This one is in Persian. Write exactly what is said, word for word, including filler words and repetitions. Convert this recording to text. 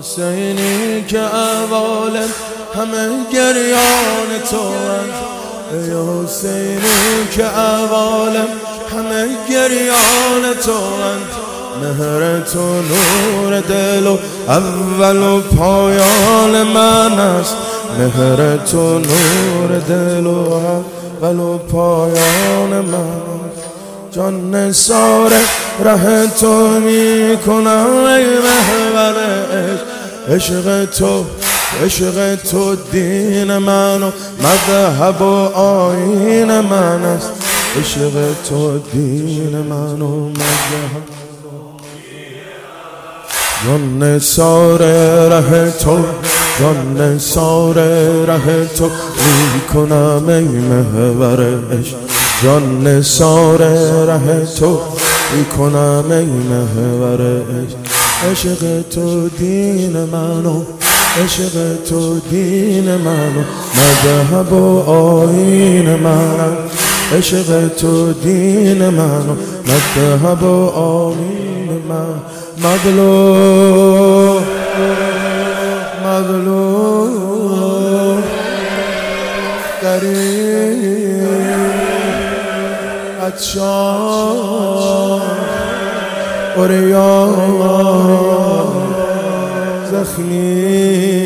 حسینی که عوالم همه گریان تو اند، ای حسینی که عوالم همه گریان تو اند. مهر تو نور دل و اول و پایان من است، مهر تو نور دل و اول و پایان من. جان نثار ره تو می کنم ای محور عشق، عشق تو عشق تو دین من و مذهب و آیین من است، عشق تو دین من و مذهب. جان نثار ره تو، جان نثار ره تو می کنم ای محور عشق، جان نثار ره تو می کنم ای محور عشق. عشق تو دین منو، عشق تو دین منو مذهب و آیین من، عشق تو دین منو مذهب و آیین من. مظلوم مظلوم غریب عطشان عریان زخمی